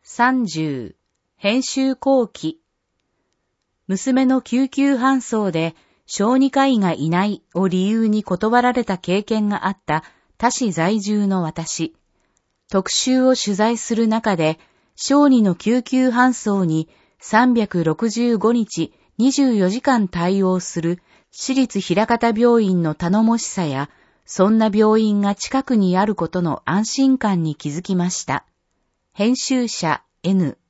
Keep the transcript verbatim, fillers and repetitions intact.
さんじゅう、編集後期。娘の救急搬送で小児科医がいないを理由に断られた経験があった他市在住の私。特集を取材する中で、小児の救急搬送にさんびゃくろくじゅうごにちにじゅうよじかん対応する私立枚方病院の頼もしさや、そんな病院が近くにあることの安心感に気づきました。編集者 N